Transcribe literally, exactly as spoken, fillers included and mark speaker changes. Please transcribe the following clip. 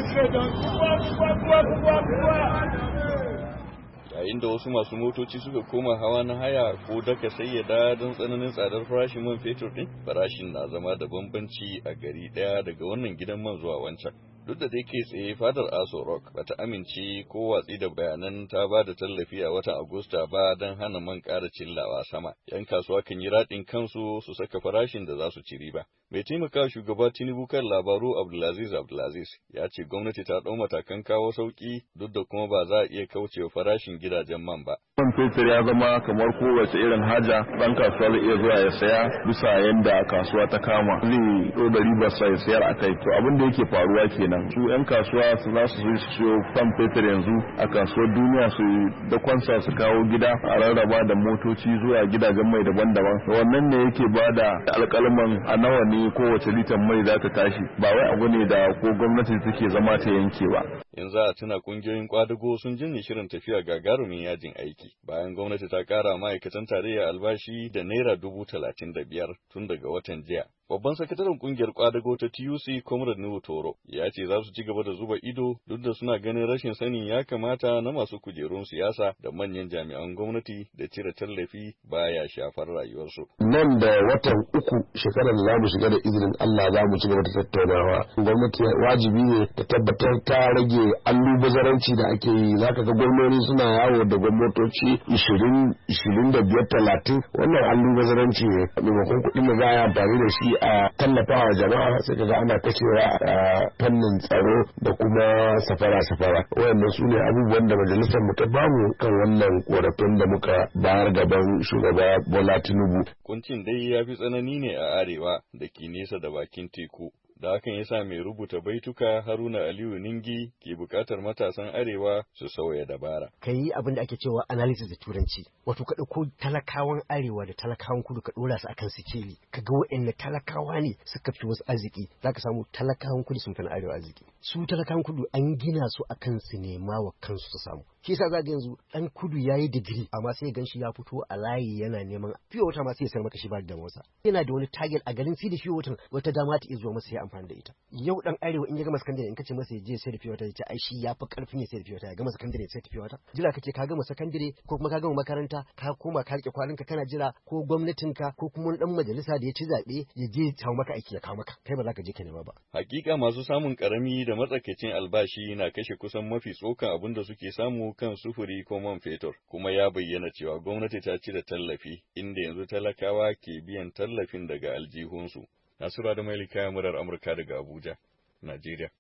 Speaker 1: yayin da wasu masu motoci suka koma hawa na haya ko daka sayyada don tsananin tsadar farashin man fetur din, farashin na zama da bambanci a gari daya daga wannan gidan man zuwa wancan. Duk da dai kai tsaye fadar Aso Rock bata amince ko watsi da bayanan ta ba da tallafi a watan Agusta ba don hana man ƙara cillawa sama. Yan kasuwa kan yi raɗin kansu su saka farashin da za su ci riba. Mai taimaka shugaba Tinubu kan labaru Abdulaziz Abdulaziz ya ce gwamnati ta ɗau matakan kawo sauƙi duk da kuma ba za a iya kaucewa farashin gidajen man ba.
Speaker 2: Man fetur ya zama kamar kowace irin haja, ɗan kasuwa zai iya zuwa ya saya bisa yadda kasuwa ta kama. Zai ɗo da ribarsa ya sayar a kai. To abin da yake faruwa kenan. Su 'yan kasuwa su za su zo su siyo man fetur yanzu a kasuwar duniya su da kwansa su kawo gida a rarraba da motoci zuwa gidajen mai daban-daban. Wannan ne yake ba da alƙalman a nawa ne kowace litan mai za ta tashi. Ba wai abu ne da ko gwamnati take zama ta yanke ba.
Speaker 1: Yanzu a tuna kungiyoyin kwadago sun jinne shirin tafiya gagarumin yajin aiki bayan gwamnati ta kara ma'aikatan tarayya albashi da naira dubu talatin da biyar tun daga watan jiya. Babban sakataren kungiyar kwadago ta T U C Comrade Nuhu Toro ya ce za su ci gaba da zuba ido duk da suna ganin rashin sanin ya kamata na masu kujerun siyasa da manyan jami'an gwamnati da cire tallafi baya shafar rayuwarsu.
Speaker 3: Nan da watan uku shekarar da za mu shiga da izinin Allah za mu ci gaba da tattaunawa. Gwamnati wajibi ne ta tabbatar ta rage allubazaranci da ake yi. Zaka ga gwamnati suna yawo da gwamnatoci ishirin, ishirin da biyar, talatin. Wannan allubazaranci ne. Maimakon kuɗin da za a yi amfani da shi a tallafawa jama'a sai ka ga ana kashewa a fannin tsaro da kuma safara-safara. Wayannan su ne abubuwan da majalisar mu ta bamu kan wannan korafin da muka bayar gaban shugaba Bola Tinubu.
Speaker 1: Kuncin dai ya fi tsanani ne a arewa da ke nesa da bakin teku. Da hakan ya sa mai rubuta baituka Haruna Aliyu Ningi ke bukatar matasan arewa su sauya dabara.
Speaker 4: Ka yi abin da ake cewa analysis da turanci, wato ka ɗauko talakawan arewa da talakawan kudu ka ɗora su akan sikeli, ka ga waɗanne talakawa ne suka fi wasu arziki, za ka samu talakawan kudu sun fi na arewa arziki. Su talakawan kudu an gina su akan su nema wa kansu su samu. Shi yasa za ga yanzu ɗan kudu ya yi digiri amma sai gan shi ya fito a layi yana neman fiye wata ma sai ya sayar maka shi ba da motsa. Yana da wani target a garin sai da fiye watan wata dama ta iya zuwa masa ya amfani da ita. Yau dan arewa in ya gama sakandare in kace masa ya je sai da fiye wata ya ce ai shi ya fi karfin ya sai da fiye wata ya gama sakandare sai da fiye wata. Jira kake ka gama sakandare ko kuma ka gama makaranta ka koma ka rike kwalinka kana jira ko gwamnatinka ko kuma wani dan majalisa da ya ci zaɓe ya je ya maka aiki ya kawo maka kai ba za ka je ka nema ba.
Speaker 1: Hakika masu samun karami da matsakaicin albashi na kashe kusan mafi tsokan abin da suke samu kan sufuri ko man fetur, kuma ya bayyana cewa gwamnati ta cire tallafi inda yanzu talakawa ke biyan tallafin daga aljihunsu. Nasura da Mailika murar Amurka daga Abuja, Najeriya.